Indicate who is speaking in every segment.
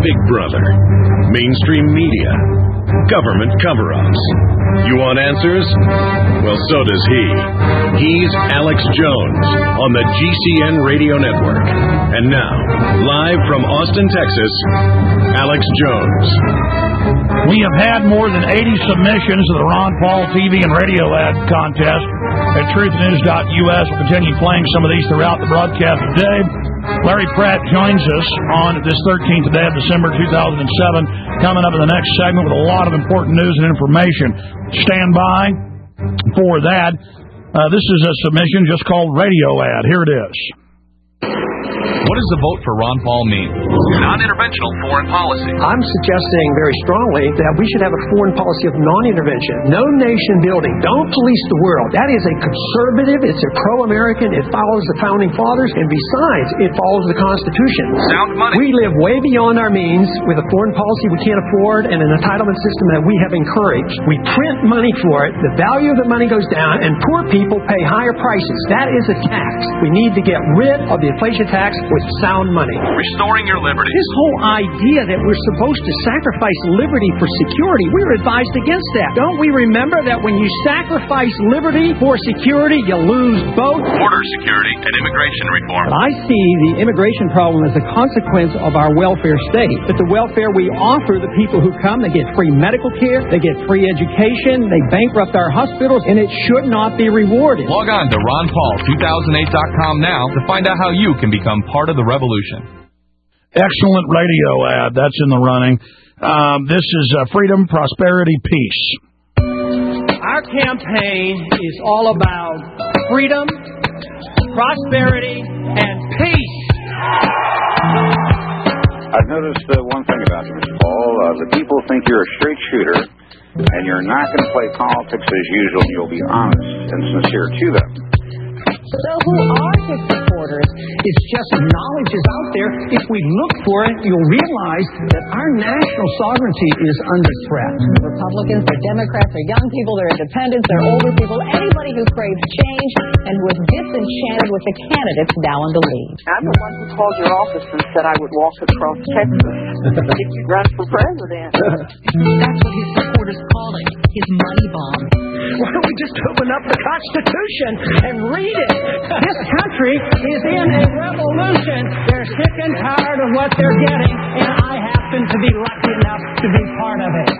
Speaker 1: Big Brother, mainstream media, government cover-ups. You want answers? Well, so does he. He's Alex Jones on the GCN Radio Network. And now, live from Austin, Texas, Alex Jones.
Speaker 2: We have had more than 80 submissions to the Ron Paul TV and radio ad contest at TruthNews.us. We'll continue playing some of these throughout the broadcast today. Larry Pratt joins us on this 13th day of December 2007, coming up in the next segment with a lot of important news and information. Stand by for that. This is a submission just called Radio Ad. Here it is.
Speaker 3: What does the vote for Ron Paul mean? Non-interventional foreign policy.
Speaker 4: I'm suggesting very strongly that we should have a foreign policy of non-intervention. No nation building. Don't police the world. That is a conservative. It's a pro-American. It follows the founding fathers. And besides, it follows the Constitution.
Speaker 3: Sound money.
Speaker 4: We live way beyond our means with a foreign policy we can't afford and an entitlement system that we have encouraged. We print money for it. The value of the money goes down and poor people pay higher prices. That is a tax. We need to get rid of the inflation tax with sound money.
Speaker 3: Restoring your liberty.
Speaker 4: This whole idea that we're supposed to sacrifice liberty for security, we were advised against that. Don't we remember that when you sacrifice liberty for security, you lose both?
Speaker 3: Border security and immigration reform.
Speaker 4: I see the immigration problem as a consequence of our welfare state. But the welfare we offer the people who come, they get free medical care, they get free education, they bankrupt our hospitals, and it should not be rewarded.
Speaker 3: Log on to RonPaul2008.com now to find out how you can become part of the revolution.
Speaker 2: Excellent radio ad. That's in the running. This is Freedom, Prosperity, Peace.
Speaker 4: Our campaign is all about freedom, prosperity, and peace.
Speaker 5: I've noticed one thing about you, Mr. Paul. The people think you're a straight shooter, and you're not going to play politics as usual, and you'll be honest and sincere to them.
Speaker 4: So who are his supporters? It's just knowledge is out there. If we look for it, you'll realize that our national sovereignty is under threat.
Speaker 6: Republicans, they're Democrats, they're young people, they're independents, they're older people, anybody who craves change and who is disenchanted with the candidates now in the lead.
Speaker 7: I'm the one who called your office and said I would walk across Texas if you run for president.
Speaker 6: That's what his supporters call it, his money bomb.
Speaker 4: Why don't we just open up the Constitution and read it? This country is in a revolution. They're sick and tired of what they're getting, and I happen to be lucky enough to be part of it.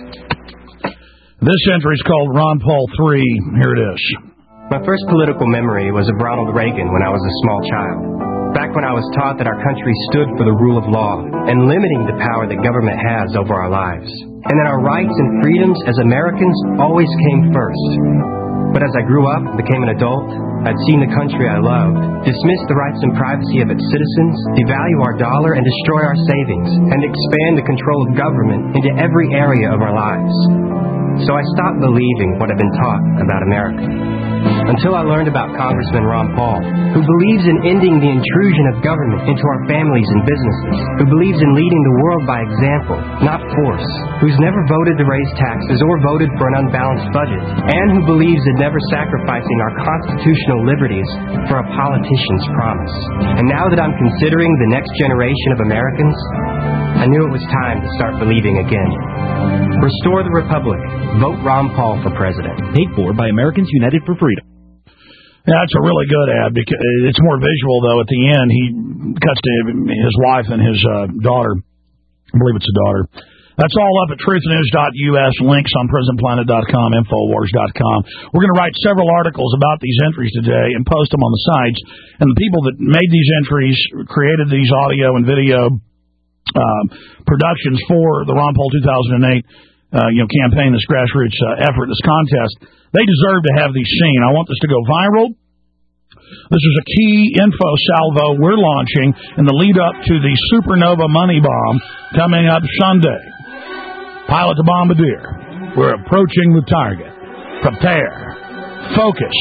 Speaker 2: This entry is called Ron Paul 3. Here it is.
Speaker 8: My first political memory was of Ronald Reagan when I was a small child. Back when I was taught that our country stood for the rule of law and limiting the power that government has over our lives, and that our rights and freedoms as Americans always came first. But as I grew up and became an adult, I'd seen the country I loved dismiss the rights and privacy of its citizens, devalue our dollar, and destroy our savings, and expand the control of government into every area of our lives. So I stopped believing what I'd been taught about America. Until I learned about Congressman Ron Paul, who believes in ending the intrusion of government into our families and businesses, who believes in leading the world by example, not force, who's never voted to raise taxes or voted for an unbalanced budget, and who believes in never sacrificing our constitutional liberties for a politician's promise. And now that I'm considering the next generation of Americans, I knew it was time to start believing again. Restore the Republic. Vote Ron Paul for president.
Speaker 9: Paid for by Americans United for Freedom.
Speaker 2: Yeah, that's a really good ad. Because it's more visual, though. At the end, he cuts to his wife and his daughter. I believe it's a daughter. That's all up at truthnews.us, links on prisonplanet.com, infowars.com. We're going to write several articles about these entries today and post them on the sites. And the people that made these entries, created these audio and video productions for the Ron Paul 2008 campaign, this grassroots effort, this contest, they deserve to have these seen. I want this to go viral. This is a key info salvo we're launching in the lead up to the Supernova Money Bomb coming up Sunday. Pilot the Bombardier. We're approaching the target. Prepare. Focus.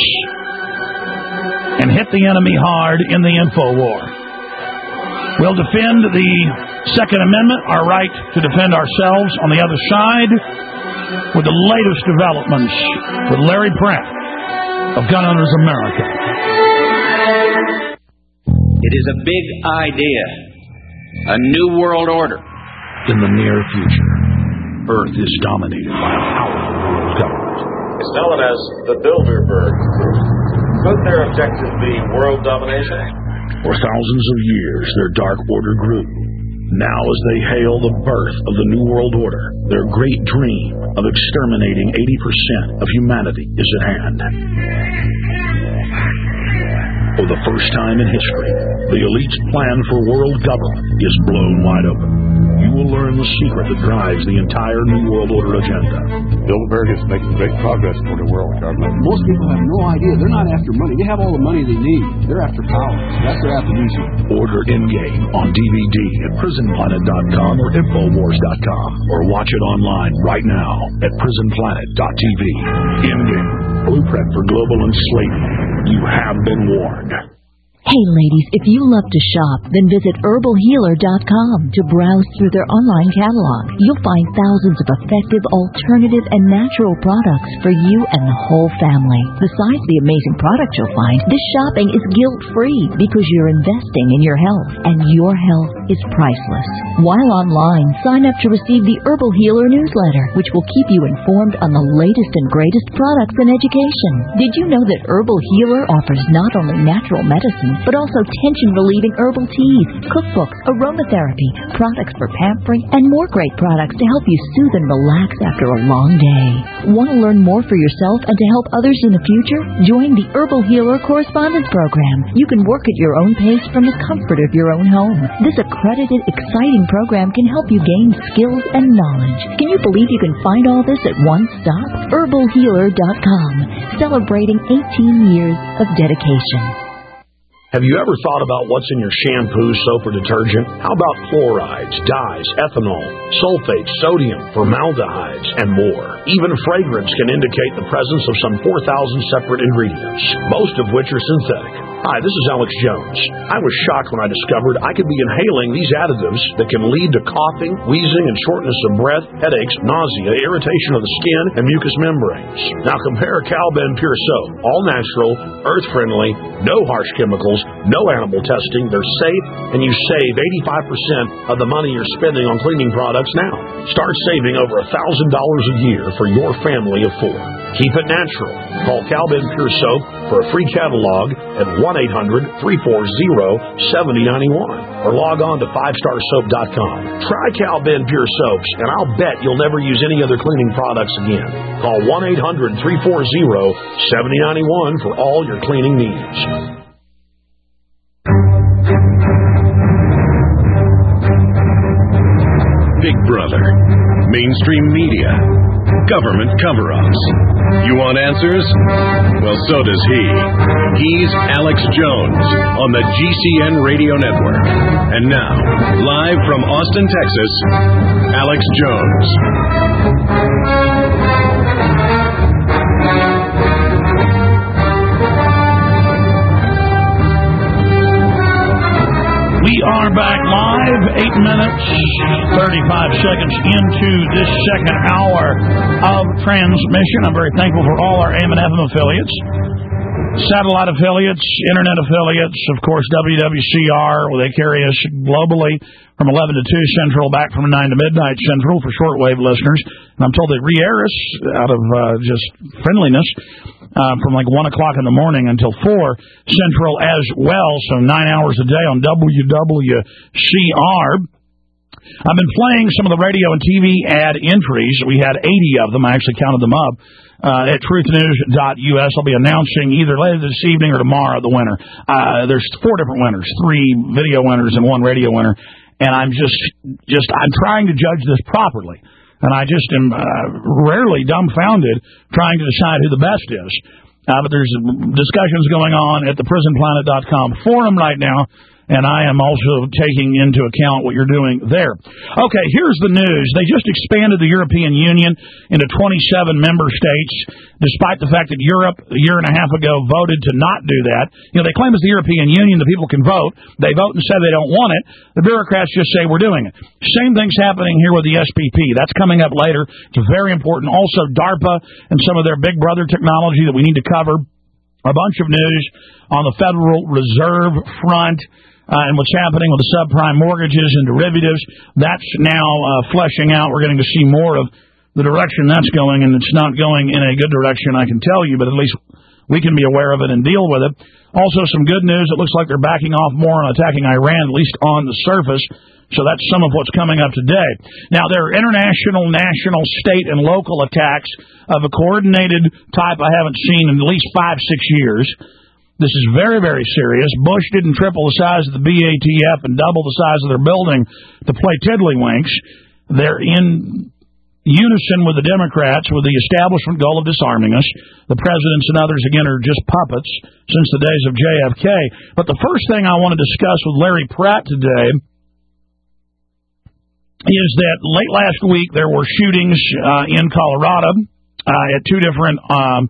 Speaker 2: And hit the enemy hard in the info war. We'll defend the Second Amendment, our right to defend ourselves on the other side, with the latest developments with Larry Pratt of Gun Owners America.
Speaker 10: It is a big idea, a new world order,
Speaker 2: in the near future, Earth is dominated by a powerful world government.
Speaker 10: It's known as the Bilderberg Group. Could their objective be world domination?
Speaker 2: For thousands of years, their dark order grew. Now, as they hail the birth of the New World Order, their great dream of exterminating 80% of humanity is at hand. For the first time in history, the elite's plan for world government is blown wide open. You will learn the secret that drives the entire New World Order agenda.
Speaker 11: Bilderberg is making great progress toward a world government.
Speaker 12: Most people have no idea. They're not after money. They have all the money they need. They're after power. That's their aphrodisiac.
Speaker 2: Order Endgame on DVD at PrisonPlanet.com or Infowars.com, or watch it online right now at PrisonPlanet.tv. Endgame, blueprint for global enslavement. You have been warned.
Speaker 13: Hey ladies, if you love to shop, then visit HerbalHealer.com to browse through their online catalog. You'll find thousands of effective, alternative, and natural products for you and the whole family. Besides the amazing products you'll find, this shopping is guilt-free because you're investing in your health, and your health is priceless. While online, sign up to receive the Herbal Healer newsletter, which will keep you informed on the latest and greatest products in education. Did you know that Herbal Healer offers not only natural medicine, but also tension-relieving herbal teas, cookbooks, aromatherapy, products for pampering, and more great products to help you soothe and relax after a long day. Want to learn more for yourself and to help others in the future? Join the Herbal Healer Correspondence Program. You can work at your own pace from the comfort of your own home. This accredited, exciting program can help you gain skills and knowledge. Can you believe you can find all this at one stop? HerbalHealer.com, celebrating 18 years of dedication.
Speaker 2: Have you ever thought about what's in your shampoo, soap, or detergent? How about chlorides, dyes, ethanol, sulfates, sodium, formaldehydes, and more? Even fragrance can indicate the presence of some 4,000 separate ingredients, most of which are synthetic. Hi, this is Alex Jones. I was shocked when I discovered I could be inhaling these additives that can lead to coughing, wheezing, and shortness of breath, headaches, nausea, irritation of the skin, and mucous membranes. Now compare Cal-Ben Pure Soap, all natural, earth-friendly, no harsh chemicals, no animal testing, they're safe, and you save 85% of the money you're spending on cleaning products now. Start saving over $1,000 a year for your family of 4. Keep it natural. Call Cal-Ben Pure Soap for a free catalog at 1-800-340-7091 or log on to 5starsoap.com. Try Cal-Ben Pure Soaps, and I'll bet you'll never use any other cleaning products again. Call 1-800-340-7091 for all your cleaning needs.
Speaker 1: Big Brother, mainstream media, government cover-ups. You want answers? Well, so does he. He's Alex Jones on the GCN Radio Network. And now, live from Austin, Texas, Alex Jones.
Speaker 2: We are back live, 8 minutes, 35 seconds into this second hour of transmission. I'm very thankful for all our AM and FM affiliates, satellite affiliates, internet affiliates, of course, WWCR, where they carry us globally from 11 to 2 Central, back from 9 to midnight Central for shortwave listeners. And I'm told they re-air us out of just friendliness from like 1 o'clock in the morning until 4 Central as well, so 9 hours a day on WWCR. I've been playing some of the radio and TV ad entries. We had 80 of them. I actually counted them up. At truthnews.us. I'll be announcing either later this evening or tomorrow the winner. There's 4 different winners, 3 video winners and 1 radio winner. And I'm I'm trying to judge this properly. And I just am rarely dumbfounded trying to decide who the best is. But there's discussions going on at the PrisonPlanet.com forum right now, and I am also taking into account what you're doing there. Okay, here's the news. They just expanded the European Union into 27 member states, despite the fact that Europe, a year and a half ago, voted to not do that. You know, they claim it's the European Union, the people can vote. They vote and say they don't want it. The bureaucrats just say we're doing it. Same thing's happening here with the SPP. That's coming up later. It's very important. Also, DARPA and some of their big brother technology that we need to cover. A bunch of news on the Federal Reserve front. and what's happening with the subprime mortgages and derivatives, that's now fleshing out. We're getting to see more of the direction that's going, and it's not going in a good direction, I can tell you, but at least we can be aware of it and deal with it. Also, some good news. It looks like they're backing off more on attacking Iran, at least on the surface. So that's some of what's coming up today. Now, there are international, national, state, and local attacks of a coordinated type I haven't seen in at least 5-6 years. This is very, very serious. Bush didn't triple the size of the BATF and double the size of their building to play tiddlywinks. They're in unison with the Democrats with the establishment goal of disarming us. The presidents and others, again, are just puppets since the days of JFK. But the first thing I want to discuss with Larry Pratt today is that late last week there were shootings in Colorado at two different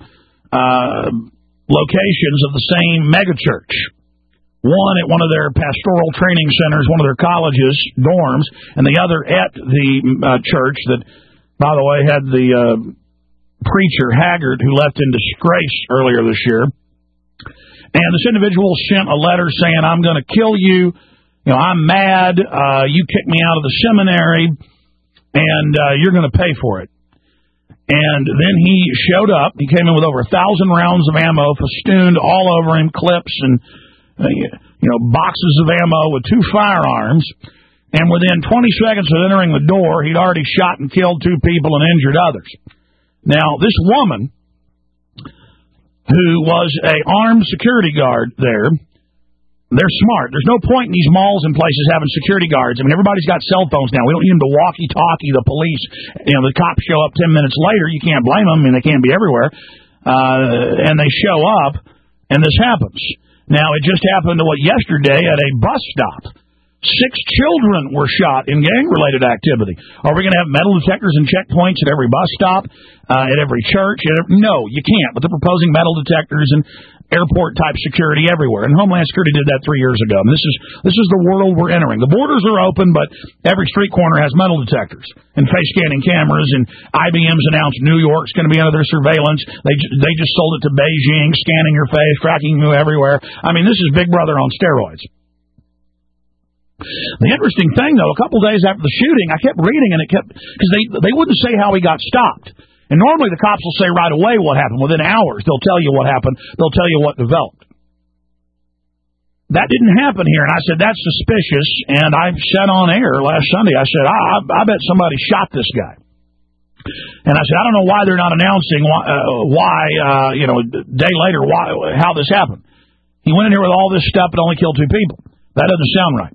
Speaker 2: locations of the same megachurch. One at one of their pastoral training centers, one of their colleges, dorms, and the other at the church that, by the way, had the preacher Haggard, who left in disgrace earlier this year. And this individual sent a letter saying, I'm going to kill you. You know, I'm mad. You kicked me out of the seminary, and you're going to pay for it. And then he showed up. He came in with over 1,000 rounds of ammo festooned all over him, clips and boxes of ammo with 2 firearms. And within 20 seconds of entering the door, he'd already shot and killed 2 people and injured others. Now, this woman, who was an armed security guard there, they're smart. There's no point in these malls and places having security guards. I mean, everybody's got cell phones now. We don't need them to walkie-talkie the police. You know, the cops show up 10 minutes later. You can't blame them. I mean, they can't be everywhere. And they show up, and this happens. Now, it just happened yesterday at a bus stop. 6 children were shot in gang-related activity. Are we going to have metal detectors and checkpoints at every bus stop, at every church? No, you can't. But they're proposing metal detectors and airport-type security everywhere. And Homeland Security did that 3 years ago. And this is the world we're entering. The borders are open, but every street corner has metal detectors and face-scanning cameras. And IBM's announced New York's going to be under their surveillance. They just sold it to Beijing, scanning your face, tracking you everywhere. I mean, this is Big Brother on steroids. The interesting thing, though, a couple days after the shooting, I kept reading, and because they wouldn't say how he got stopped. And normally the cops will say right away what happened. Within hours, they'll tell you what happened. They'll tell you what developed. That didn't happen here, and I said, that's suspicious, and I said on air last Sunday, I said, I bet somebody shot this guy. And I said, I don't know why they're not announcing why a day later, how this happened. He went in here with all this stuff but only killed 2 people. That doesn't sound right.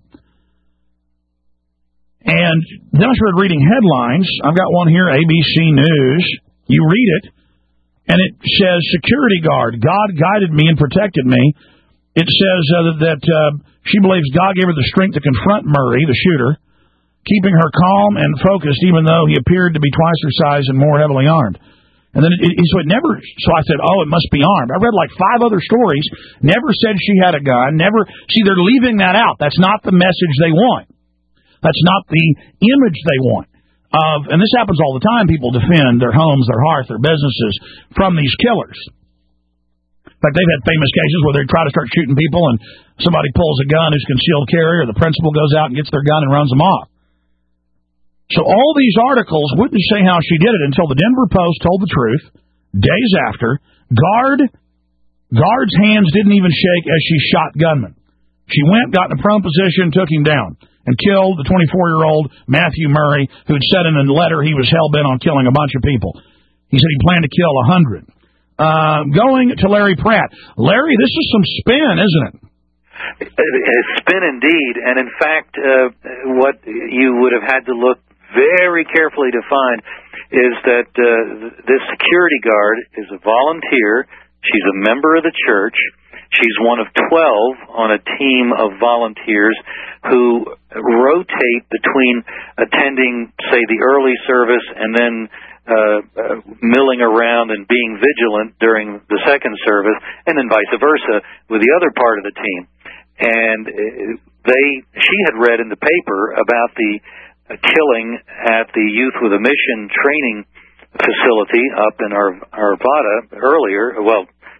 Speaker 2: And then I started reading headlines. I've got one here, ABC News. You read it, and it says, security guard, God guided me and protected me. It says that she believes God gave her the strength to confront Murray, the shooter, keeping her calm and focused even though he appeared to be twice her size and more heavily armed. And then so I said, it must be armed. I read like 5 other stories, never said she had a gun, they're leaving that out. That's not the message they want. That's not the image they want. And this happens all the time. People defend their homes, their hearth, their businesses from these killers. In fact, they've had famous cases where they try to start shooting people and somebody pulls a gun who's concealed carry, or the principal goes out and gets their gun and runs them off. So all these articles wouldn't say how she did it until the Denver Post told the truth. Days after, guard's hands didn't even shake as she shot gunman. She went, got in a prone position, took him down, and killed the 24-year-old Matthew Murray, who had said in a letter he was hell-bent on killing a bunch of people. He said he planned to kill 100. Going to Larry Pratt. Larry, this is some spin, isn't it?
Speaker 14: It's spin indeed. And in fact, what you would have had to look very carefully to find is that this security guard is a volunteer. She's a member of the church. She's one of 12 on a team of volunteers who rotate between attending, say, the early service and then milling around and being vigilant during the second service, and then vice versa with the other part of the team. And she had read in the paper about the killing at the Youth with a Mission training facility up in Arvada earlier,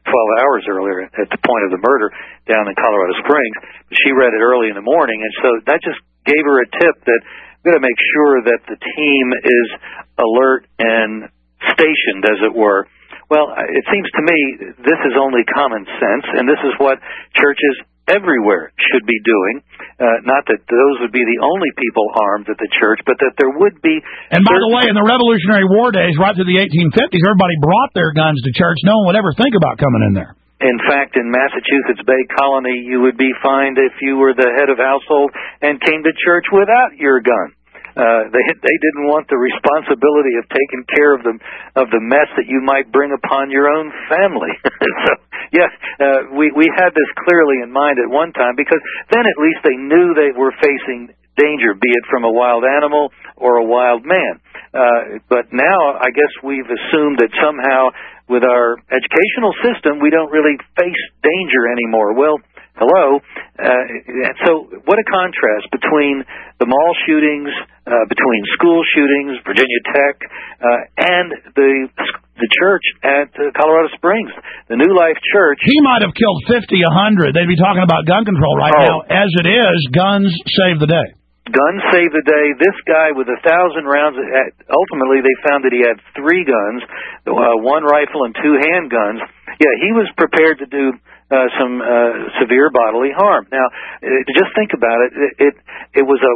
Speaker 14: 12 hours earlier at the point of the murder down in Colorado Springs. She read it early in the morning, and so that just gave her a tip that we've got to make sure that the team is alert and stationed, as it were. Well, it seems to me this is only common sense, and this is what churches everywhere should be doing. Not that those would be the only people armed at the church, but that there would be...
Speaker 2: And by the way, in the Revolutionary War days, right through the 1850s, everybody brought their guns to church. No one would ever think about coming in there.
Speaker 14: In fact, in Massachusetts Bay Colony, you would be fined if you were the head of household and came to church without your gun. They didn't want the responsibility of taking care of the mess that you might bring upon your own family. So yes, we had this clearly in mind at one time, because then at least they knew they were facing danger, be it from a wild animal or a wild man. But now I guess we've assumed that somehow with our educational system we don't really face danger anymore. Well, hello. So what a contrast between the mall shootings, between school shootings, Virginia Tech, and the church at Colorado Springs, the New Life Church.
Speaker 2: He might have killed 50, 100. They'd be talking about gun control right now. As it is, guns save the day.
Speaker 14: Guns save the day. This guy with 1,000 rounds, ultimately they found that he had 3 guns, 1 rifle and 2 handguns. Yeah, he was prepared to do some severe bodily harm. Now, just think about it. It was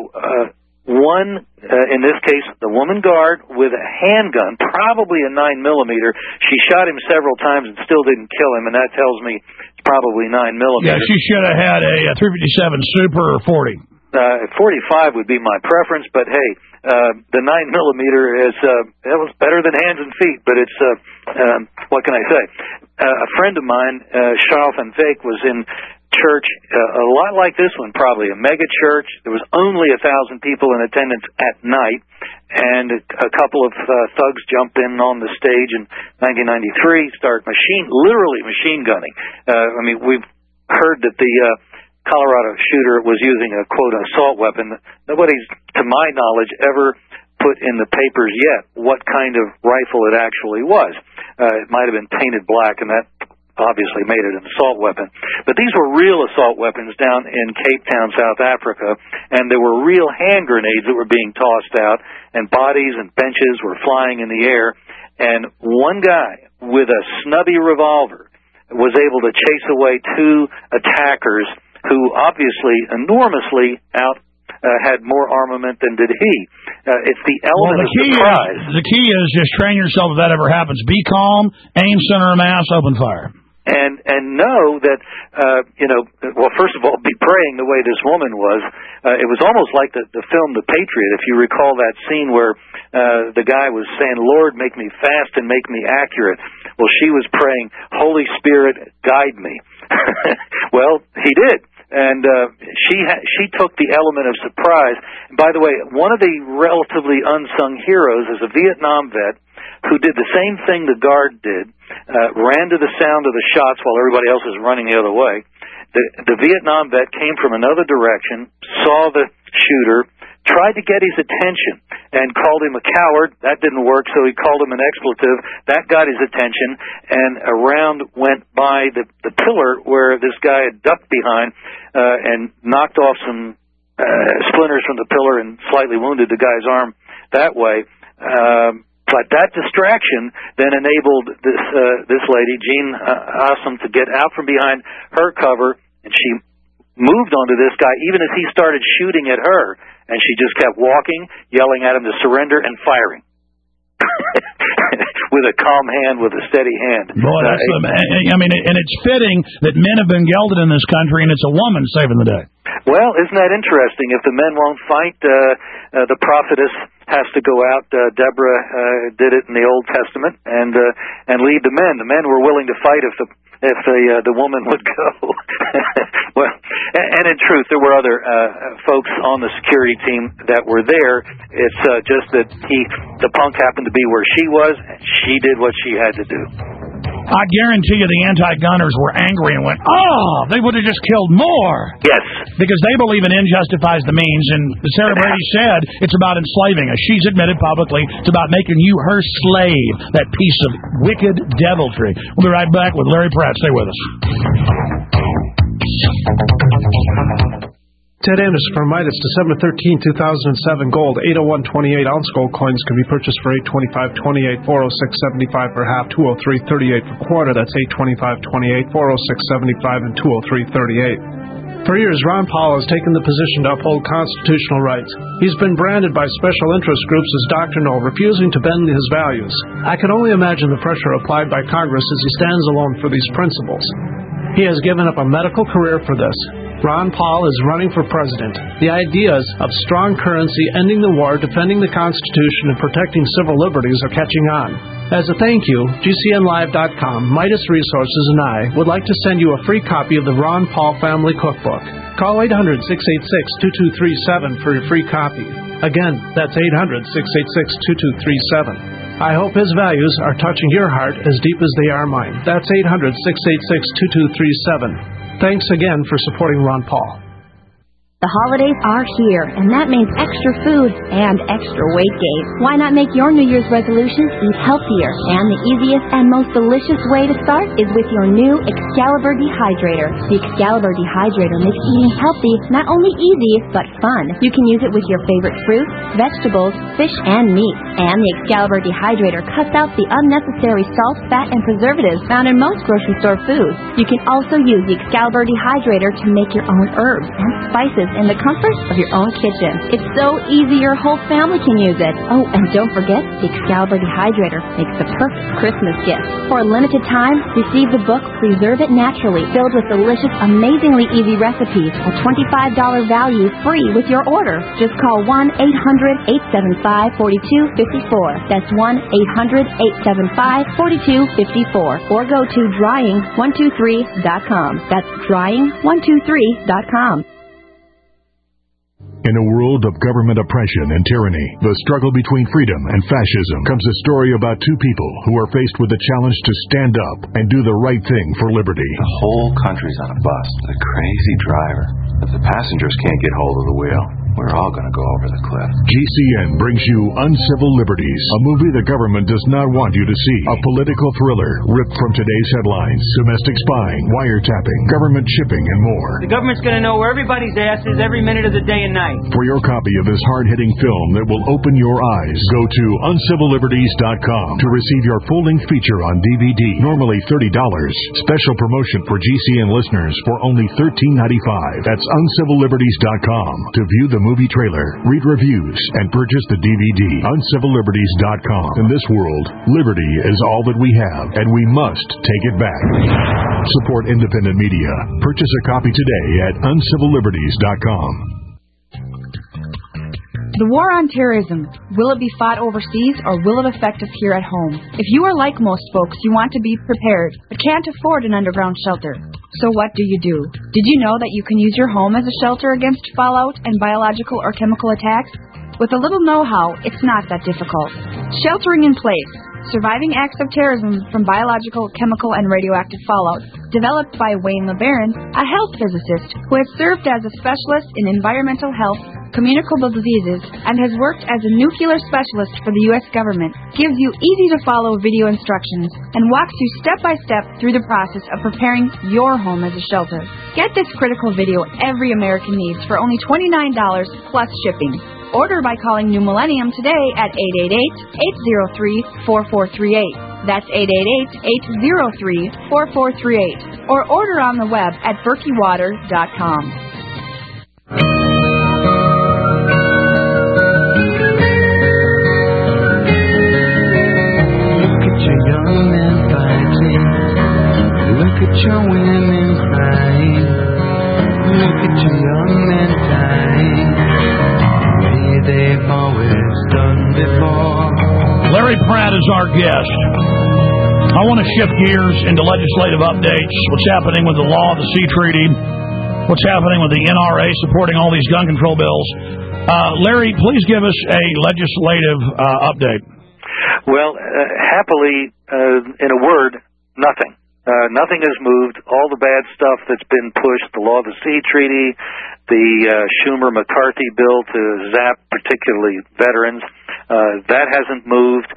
Speaker 14: in this case, the woman guard with a handgun, probably a 9mm. She shot him several times and still didn't kill him, and that tells me it's probably 9mm.
Speaker 2: Yeah, she should have had a 357 Super or 40.
Speaker 14: 45 would be my preference, but hey, the 9mm is that was better than hands and feet. But it's what can I say? A friend of mine, Charles Van Veek, was in church a lot like this one, probably a mega church. There was only 1,000 people in attendance at night, and a couple of thugs jump in on the stage in 1993, start literally machine gunning. I mean, we've heard that the Colorado shooter was using a, quote, assault weapon. Nobody's, to my knowledge, ever put in the papers yet what kind of rifle it actually was. It might have been painted black, and that obviously made it an assault weapon. But these were real assault weapons down in Cape Town, South Africa, and there were real hand grenades that were being tossed out, and bodies and benches were flying in the air, and one guy with a snubby revolver was able to chase away 2 attackers who obviously enormously had more armament than did he. It's the element of surprise.
Speaker 2: The key is just train yourself if that ever happens. Be calm, aim, center of mass, open fire.
Speaker 14: And know that, well, first of all, be praying the way this woman was. It was almost like the film The Patriot, if you recall that scene where the guy was saying, Lord, make me fast and make me accurate. Well, she was praying, Holy Spirit, guide me. Well, he did. And she took the element of surprise. By the way, one of the relatively unsung heroes is a Vietnam vet who did the same thing the guard did, ran to the sound of the shots while everybody else was running the other way. The Vietnam vet came from another direction, saw the shooter, tried to get his attention, and called him a coward. That didn't work, so he called him an expletive. That got his attention, and a round went by the pillar where this guy had ducked behind and knocked off some splinters from the pillar and slightly wounded the guy's arm that way. But that distraction then enabled this lady, Jean Assam, to get out from behind her cover, and she moved onto this guy even as he started shooting at her, and she just kept walking, yelling at him to surrender, and firing. With a calm hand, with a steady hand.
Speaker 2: Boy, and it's fitting that men have been gelded in this country, and it's a woman saving the day.
Speaker 14: Well, isn't that interesting? If the men won't fight, the prophetess has to go out. Deborah did it in the Old Testament and lead the men. The men were willing to fight if the woman would go. Well, and in truth, there were other folks on the security team that were there. It's just that the punk happened to be where she was, and she did what she had to do.
Speaker 2: I guarantee you the anti-gunners were angry and went, oh, they would have just killed more.
Speaker 14: Yes.
Speaker 2: Because they believe an end justifies the means, and Sarah Brady said it's about enslaving us. She's admitted publicly it's about making you her slave, that piece of wicked deviltry. We'll be right back with Larry Pratt. Stay with us.
Speaker 15: Ted Anderson from Midas, December 13, 2007. Gold, 801.28 ounce gold coins can be purchased for $825.28, $406.75 for half, $203.38 for quarter. That's $825.28, $406.75, and $203.38. For years, Ron Paul has taken the position to uphold constitutional rights. He's been branded by special interest groups as doctrinal, refusing to bend his values. I can only imagine the pressure applied by Congress as he stands alone for these principles. He has given up a medical career for this. Ron Paul is running for president. The ideas of strong currency, ending the war, defending the Constitution, and protecting civil liberties are catching on. As a thank you, GCNlive.com, Midas Resources, and I would like to send you a free copy of the Ron Paul Family Cookbook. Call 800-686-2237 for your free copy. Again, that's 800-686-2237. I hope his values are touching your heart as deep as they are mine. That's 800-686-2237. Thanks again for supporting Ron Paul.
Speaker 16: The holidays are here, and that means extra food and extra weight gain. Why not make your New Year's resolutions eat healthier? And the easiest and most delicious way to start is with your new Excalibur Dehydrator. The Excalibur Dehydrator makes eating healthy not only easy, but fun. You can use it with your favorite fruits, vegetables, fish, and meat. And the Excalibur Dehydrator cuts out the unnecessary salt, fat, and preservatives found in most grocery store foods. You can also use the Excalibur Dehydrator to make your own herbs and spices in the comfort of your own kitchen. It's so easy your whole family can use it. Oh, and don't forget, the Excalibur Dehydrator makes the perfect Christmas gift. For a limited time, receive the book Preserve It Naturally, filled with delicious, amazingly easy recipes. A $25 value free with your order. Just call 1-800-875-4254. That's 1-800-875-4254. Or go to drying123.com. That's drying123.com.
Speaker 17: In a world of government oppression and tyranny, the struggle between freedom and fascism, comes a story about two people who are faced with the challenge to stand up and do the right thing for liberty.
Speaker 18: The whole country's on a bus with a crazy driver. If the passengers can't get hold of the wheel, we're all going to go over the cliff.
Speaker 17: GCN brings you Uncivil Liberties, a movie the government does not want you to see. A political thriller ripped from today's headlines. Domestic spying, wiretapping, government shipping, and more.
Speaker 19: The government's going to know where everybody's ass is every minute of the day and night.
Speaker 17: For your copy of this hard-hitting film that will open your eyes, go to uncivilliberties.com to receive your full-length feature on DVD, normally $30. Special promotion for GCN listeners for only $13.95. That's uncivilliberties.com to view the movie trailer, read reviews, and purchase the DVD. uncivilliberties.com. In this world, liberty is all that we have, and we must take it back. Support independent media. Purchase a copy today at uncivilliberties.com.
Speaker 20: The war on terrorism, will it be fought overseas or will it affect us here at home? If you are like most folks, you want to be prepared, but can't afford an underground shelter. So what do? Did you know that you can use your home as a shelter against fallout and biological or chemical attacks? With a little know-how, it's not that difficult. Sheltering in place. Surviving acts of terrorism from biological, chemical, and radioactive fallout, developed by Wayne LeBaron, a health physicist who has served as a specialist in environmental health, communicable diseases, and has worked as a nuclear specialist for the U.S. government, gives you easy-to-follow video instructions and walks you step-by-step through the process of preparing your home as a shelter. Get this critical video every American needs for only $29 plus shipping. Order by calling New Millennium today at 888-803-4438. That's 888-803-4438. Or order on the web at berkeywater.com.
Speaker 21: Look at your women crying. Look at your young men dying. The way they've always done before.
Speaker 2: Larry Pratt is our guest. I want to shift gears into legislative updates. What's happening with the law of the Sea Treaty? What's happening with the NRA supporting all these gun control bills? Larry, please give us a legislative update.
Speaker 14: Well, happily, in a word, nothing. Nothing has moved. All the bad stuff that's been pushed, the Law of the Sea Treaty, the Schumer-McCarthy bill to zap particularly veterans, that hasn't moved.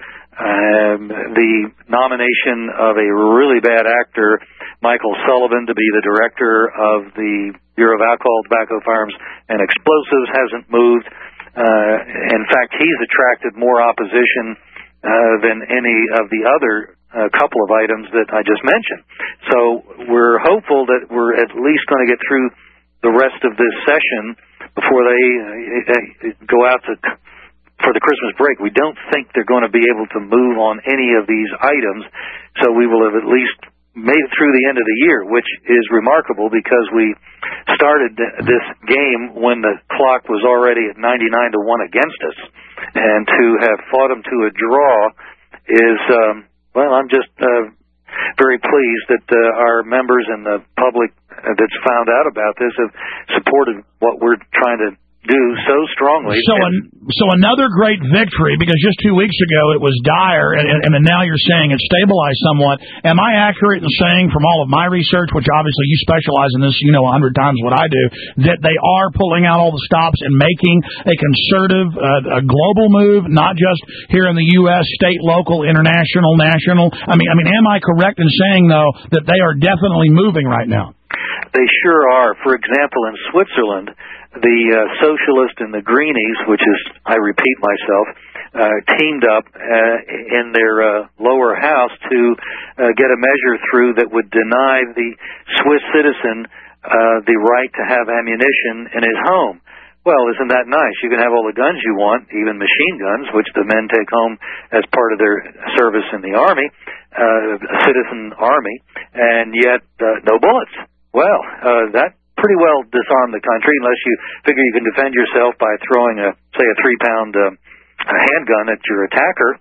Speaker 14: The nomination of a really bad actor, Michael Sullivan, to be the director of the Bureau of Alcohol, Tobacco, Firearms, and Explosives hasn't moved. In fact, he's attracted more opposition than any of the other couple of items that I just mentioned. So we're hopeful that we're at least going to get through the rest of this session before they go out for the Christmas break. We don't think they're going to be able to move on any of these items, so we will have at least made it through the end of the year, which is remarkable because we started this game when the clock was already at 99-1 against us, and to have fought them to a draw is, well, I'm just very pleased that our members and the public that's found out about this have supported what we're trying to do so strongly.
Speaker 2: So another great victory, because just 2 weeks ago it was dire, and now you're saying it's stabilized somewhat. Am I accurate in saying, from all of my research, which obviously you specialize in this, 100 times what I do, that they are pulling out all the stops and making a concerted, a global move, not just here in the U.S., state, local, international, national? I mean, am I correct in saying, though, that they are definitely moving right now?
Speaker 14: They sure are. For example, in Switzerland, the Socialists and the Greenies, which is, I repeat myself, teamed up in their lower house to get a measure through that would deny the Swiss citizen the right to have ammunition in his home. Well, isn't that nice? You can have all the guns you want, even machine guns, which the men take home as part of their service in the Army, citizen Army, and yet no bullets. Well, that pretty well disarm the country, unless you figure you can defend yourself by throwing a 3-pound handgun at your attacker.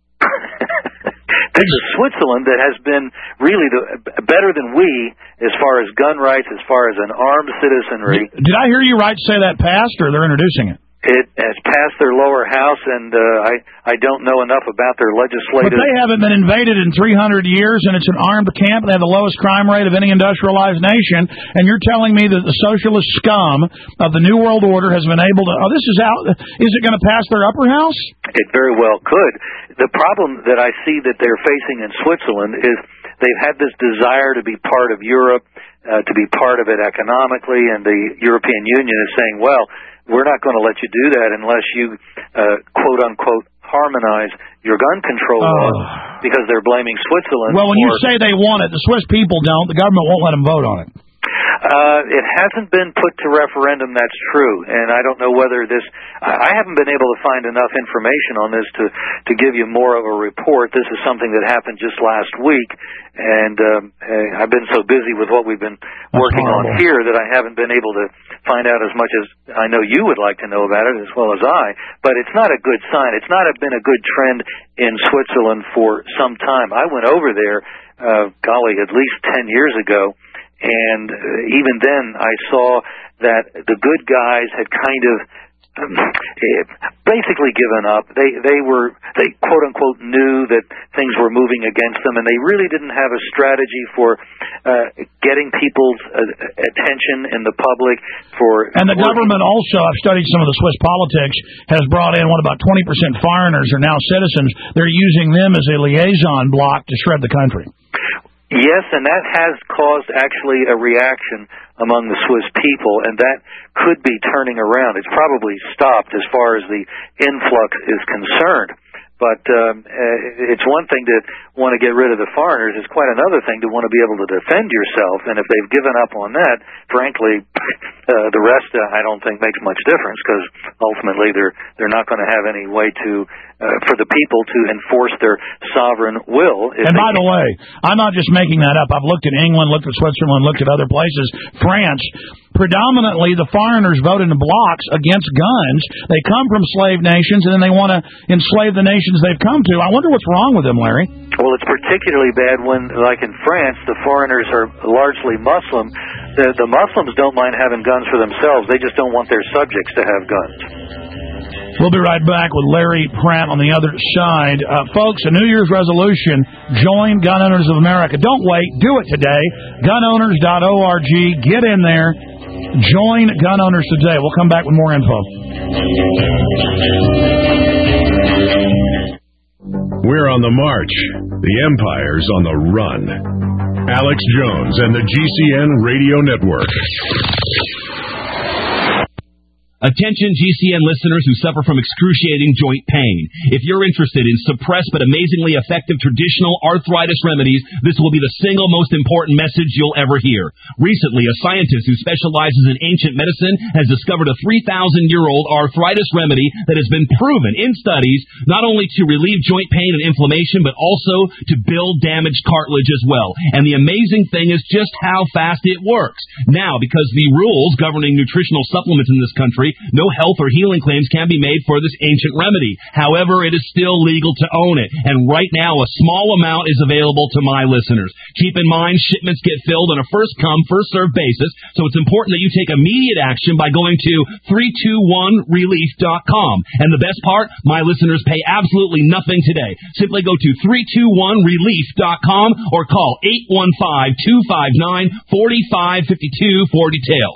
Speaker 14: This is Switzerland that has been really better than we as far as gun rights, as far as an armed citizenry.
Speaker 2: Did I hear you right say that passed, or they're introducing it?
Speaker 14: It has passed their lower house, and I don't know enough about their legislative...
Speaker 2: But they haven't been invaded in 300 years, and it's an armed camp. They have the lowest crime rate of any industrialized nation, and you're telling me that the socialist scum of the New World Order has been able to... Oh, this is out... Is it going to pass their upper house?
Speaker 14: It very well could. The problem that I see that they're facing in Switzerland is they've had this desire to be part of Europe, to be part of it economically, and the European Union is saying, well, we're not going to let you do that unless you, quote-unquote, harmonize your gun control laws, because they're blaming Switzerland.
Speaker 2: Well, when you say they want it, the Swiss people don't. The government won't let them vote on it.
Speaker 14: It hasn't been put to referendum, that's true, and I don't know whether this... I haven't been able to find enough information on this to give you more of a report. This is something that happened just last week, and I've been so busy with what we've been working on here that I haven't been able to find out as much as I know you would like to know about it, as well as I. But it's not a good sign. It's not been a good trend in Switzerland for some time. I went over there, at least 10 years ago, and even then I saw that the good guys had kind of basically given up. They quote unquote knew that things were moving against them, and they really didn't have a strategy for getting people's attention in the public. And
Speaker 2: the government also, I've studied some of the Swiss politics, has brought in about 20% foreigners are now citizens. They're using them as a liaison block to shred the country.
Speaker 14: Yes, and that has caused actually a reaction among the Swiss people, and that could be turning around. It's probably stopped as far as the influx is concerned. But it's one thing to want to get rid of the foreigners. It's quite another thing to want to be able to defend yourself. And if they've given up on that, frankly, the rest I don't think makes much difference, because ultimately they're not going to have any way to for the people to enforce their sovereign will.
Speaker 2: And by the way, I'm not just making that up. I've looked at England, looked at Switzerland, looked at other places. France, predominantly the foreigners vote in blocks against guns. They come from slave nations, and then they want to enslave the nations they've come to. I wonder what's wrong with them, Larry.
Speaker 14: Well, it's particularly bad when, like in France, the foreigners are largely Muslim. The Muslims don't mind having guns for themselves. They just don't want their subjects to have guns.
Speaker 2: We'll be right back with Larry Pratt on the other side. Folks, a New Year's resolution, join Gun Owners of America. Don't wait. Do it today. Gunowners.org. Get in there. Join Gun Owners today. We'll come back with more info.
Speaker 1: We're on the march. The Empire's on the run. Alex Jones and the GCN Radio Network.
Speaker 9: Attention GCN listeners who suffer from excruciating joint pain. If you're interested in suppressed but amazingly effective traditional arthritis remedies, this will be the single most important message you'll ever hear. Recently, a scientist who specializes in ancient medicine has discovered a 3,000-year-old arthritis remedy that has been proven in studies not only to relieve joint pain and inflammation, but also to build damaged cartilage as well. And the amazing thing is just how fast it works. Now, because the rules governing nutritional supplements in this country, no health or healing claims can be made for this ancient remedy. However, it is still legal to own it. And right now, a small amount is available to my listeners. Keep in mind, shipments get filled on a first-come, first-served basis, so it's important that you take immediate action by going to 321relief.com. And the best part, my listeners pay absolutely nothing today. Simply go to 321relief.com or call 815-259-4552 for details.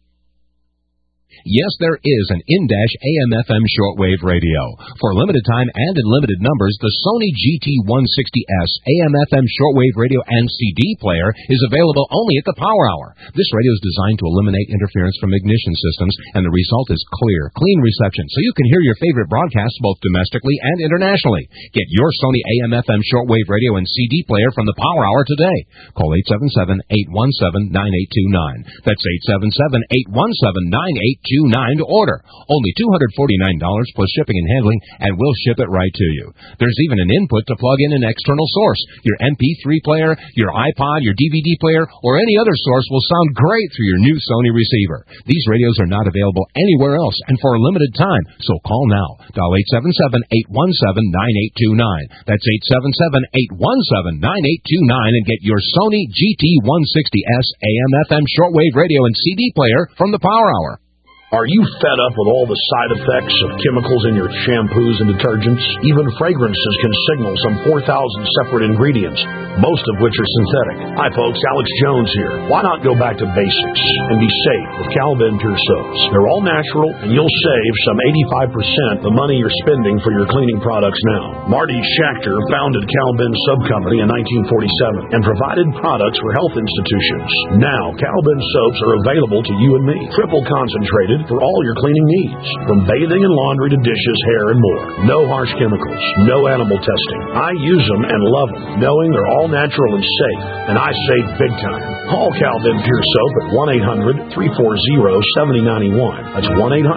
Speaker 3: Yes, there is an in-dash AM/FM shortwave radio. For limited time and in limited numbers, the Sony GT160S AM/FM shortwave radio and CD player is available only at the Power Hour. This radio is designed to eliminate interference from ignition systems, and the result is clear, clean reception, so you can hear your favorite broadcasts both domestically and internationally. Get your Sony AM/FM shortwave radio and CD player from the Power Hour today. Call 877-817-9829. That's 877-817-9829. to order. Only $249 plus shipping and handling, and we'll ship it right to you. There's even an input to plug in an external source. Your MP3 player, your iPod, your DVD player, or any other source will sound great through your new Sony receiver. These radios are not available anywhere else and for a limited time, so call now. Dial 877-817-9829. That's 877-817-9829 and get your Sony GT160S AM/FM shortwave radio and CD player from the Power Hour.
Speaker 2: Are you fed up with all the side effects of chemicals in your shampoos and detergents? Even fragrances can signal some 4,000 separate ingredients, most of which are synthetic. Hi folks, Alex Jones here. Why not go back to basics and be safe with Cal-Ben Pure Soaps? They're all natural, and you'll save some 85% the money you're spending for your cleaning products now. Marty Schachter founded Cal-Ben Soap Company in 1947 and provided products for health institutions. Now, Cal-Ben soaps are available to you and me, triple concentrated for all your cleaning needs, from bathing and laundry to dishes, hair, and more. No harsh chemicals, no animal testing. I use them and love them, knowing they're all natural and safe, and I save big time. Call Cal-Ben Pure Soap at 1-800-340-7091. That's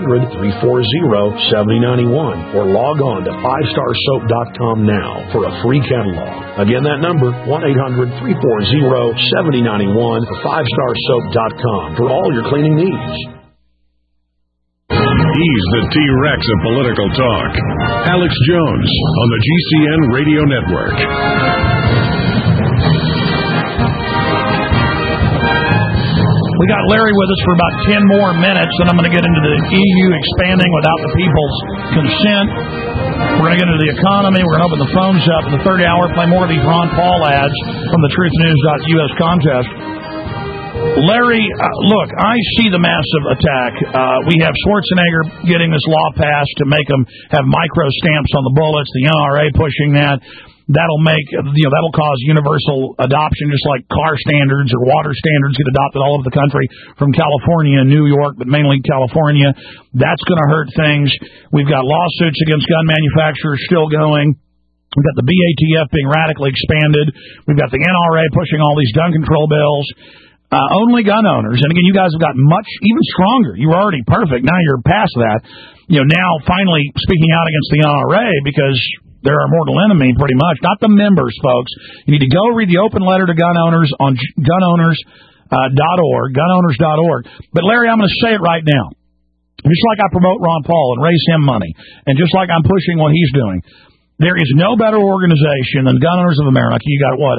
Speaker 2: 1-800-340-7091, or log on to 5starsoap.com now for a free catalog. Again, that number, 1-800-340-7091 for 5starsoap.com for all your cleaning needs.
Speaker 1: He's the T-Rex of political talk. Alex Jones on the GCN Radio Network.
Speaker 2: We got Larry with us for about 10 more minutes, and I'm going to get into the EU expanding without the people's consent. We're going to get into the economy. We're going to open the phones up in the third hour, play more of these Ron Paul ads from the TruthNews.us contest. Larry, look, I see the massive attack. We have Schwarzenegger getting this law passed to make them have micro stamps on the bullets, the NRA pushing that. That'll cause universal adoption, just like car standards or water standards get adopted all over the country from California and New York, but mainly California. That's going to hurt things. We've got lawsuits against gun manufacturers still going. We've got the BATF being radically expanded. We've got the NRA pushing all these gun control bills. Only gun owners, and again, you guys have gotten much, even stronger. You were already perfect. Now you're past that. Now finally speaking out against the NRA because they're our mortal enemy, pretty much. Not the members, folks. You need to go read the open letter to gun owners on gunowners.org, gunowners.org. But Larry, I'm going to say it right now. Just like I promote Ron Paul and raise him money, and just like I'm pushing what he's doing, there is no better organization than Gun Owners of America. You got what?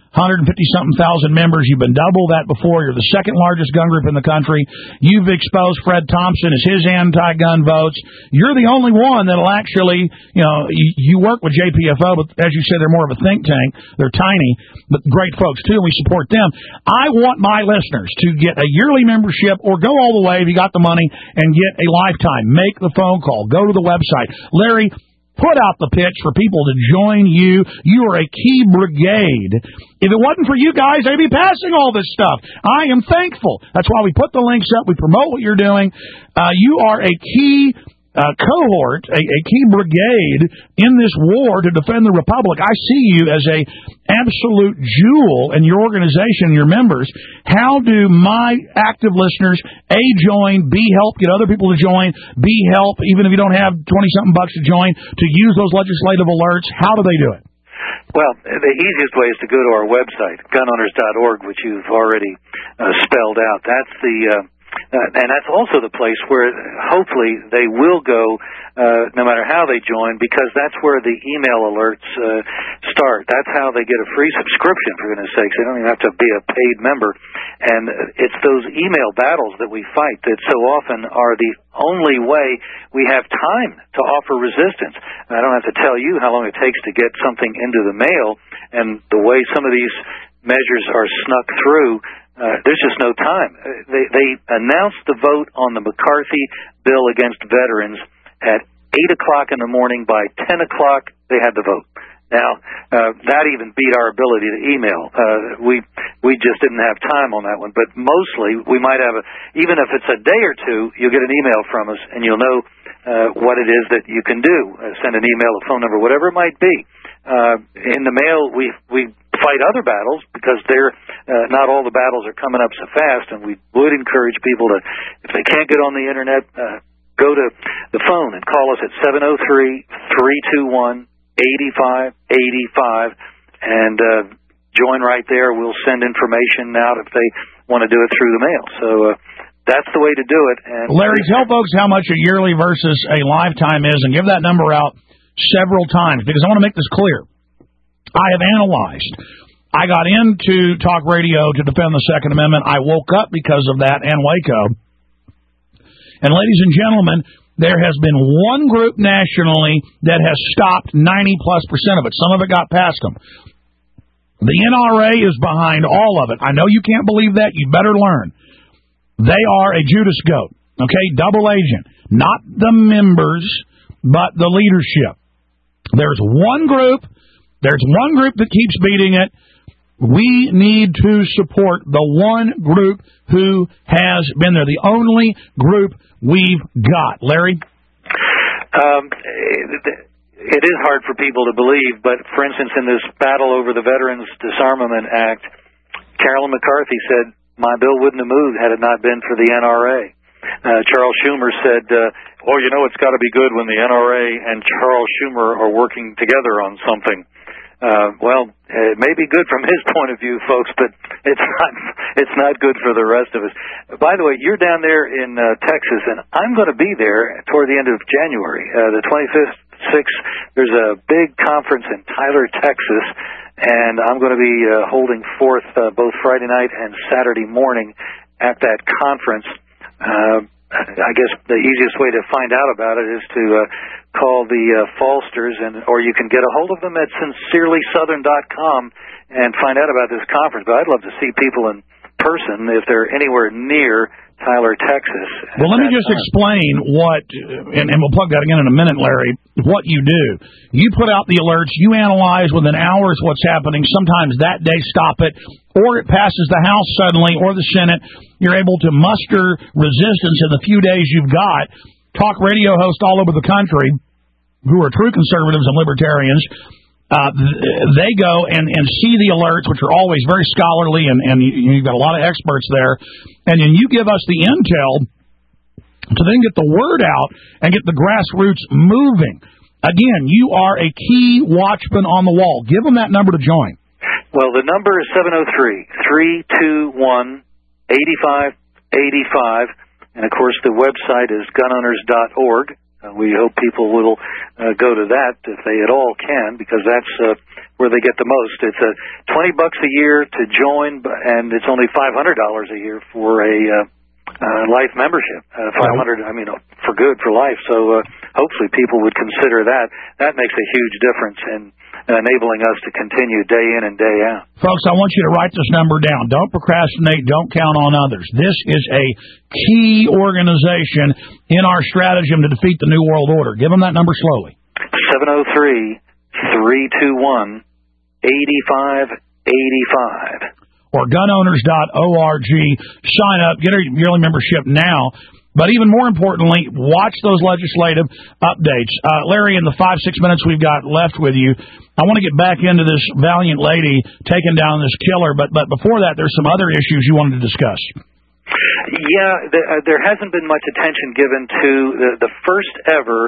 Speaker 2: 150-something thousand members. You've been double that before. You're the second largest gun group in the country. You've exposed Fred Thompson as his anti-gun votes. You're the only one that'll actually, you work with JPFO, but as you said, they're more of a think tank. They're tiny, but great folks, too, and we support them. I want my listeners to get a yearly membership or go all the way if you got the money and get a lifetime. Make the phone call. Go to the website. Larry, put out the pitch for people to join you. You are a key brigade. If it wasn't for you guys, they'd be passing all this stuff. I am thankful. That's why we put the links up. We promote what you're doing. You are a key cohort, a key brigade in this war to defend the Republic. I see you as a absolute jewel in your organization, your members. How do my active listeners, A, join, B, help get other people to join, B, help, even if you don't have 20-something bucks to join, to use those legislative alerts? How do they do it?
Speaker 14: Well, the easiest way is to go to our website, gunowners.org, which you've already spelled out. That's and that's also the place where hopefully they will go no matter how they join, because that's where the email alerts start. That's how they get a free subscription, for goodness sakes. They don't even have to be a paid member. And it's those email battles that we fight that so often are the only way we have time to offer resistance. I don't have to tell you how long it takes to get something into the mail, and the way some of these measures are snuck through. There's just no time. They announced the vote on the McCarthy bill against veterans at 8 o'clock in the morning. By 10 o'clock, they had the vote. Now, that even beat our ability to email. We just didn't have time on that one. But mostly, we might have even if it's a day or two, you'll get an email from us, and you'll know what it is that you can do. Send an email, a phone number, whatever it might be. In the mail, we fight other battles, because they're not all the battles are coming up so fast, and we would encourage people to, if they can't get on the internet, go to the phone and call us at 703-321-8585 and join right there. We'll send information out if they want to do it through the mail. So that's the way to do it. And
Speaker 2: Larry, tell folks how much a yearly versus a lifetime is, and give that number out several times, because I want to make this clear. I have analyzed. I got into talk radio to defend the Second Amendment. I woke up because of that and Waco. And ladies and gentlemen, there has been one group nationally that has stopped 90+% of it. Some of it got past them. The NRA is behind all of it. I know you can't believe that. You better learn. They are a Judas goat. Okay, double agent. Not the members, but the leadership. There's one group that keeps beating it. We need to support the one group who has been there, the only group we've got. Larry?
Speaker 14: It is hard for people to believe, but for instance, in this battle over the Veterans Disarmament Act, Carolyn McCarthy said, my bill wouldn't have moved had it not been for the NRA. Charles Schumer said, it's got to be good when the NRA and Charles Schumer are working together on something. It may be good from his point of view, folks, but it's not good for the rest of us. By the way, you're down there in Texas, and I'm going to be there toward the end of January, the 25th, 6th. There's a big conference in Tyler, Texas, and I'm going to be holding forth both Friday night and Saturday morning at that conference. I guess the easiest way to find out about it is to call the Falsters, or you can get a hold of them at sincerelysouthern.com and find out about this conference. But I'd love to see people in person if they're anywhere near Tyler, Texas.
Speaker 2: Well, let me just explain what, and we'll plug that again in a minute, Larry, what you do. You put out the alerts, you analyze within hours what's happening. Sometimes that day stop it, or it passes the House suddenly, or the Senate. You're able to muster resistance in the few days you've got. Talk radio hosts all over the country who are true conservatives and libertarians, they go and see the alerts, which are always very scholarly, and you've got a lot of experts there, and then you give us the intel to then get the word out and get the grassroots moving. Again, you are a key watchman on the wall. Give them that number to join.
Speaker 14: Well, the number is 703-321-8585, and of course the website is gunowners.org. We hope people will go to that if they at all can, because that's where they get the most. It's $20 a year to join, and it's only $500 a year for a life membership. 500, I mean, for good, for life. So hopefully people would consider that. That makes a huge difference in enabling us to continue day in and day out.
Speaker 2: Folks, I want you to write this number down. Don't procrastinate. Don't count on others. This is a key organization in our stratagem to defeat the New World Order. Give them that number slowly. 703-321-8585. Or gunowners.org. Sign up. Get a yearly membership now. But even more importantly, watch those legislative updates. Larry, in the 5-6 minutes we've got left with you, I want to get back into this valiant lady taking down this killer. But before that, there's some other issues you wanted to discuss.
Speaker 14: Yeah, there hasn't been much attention given to the first ever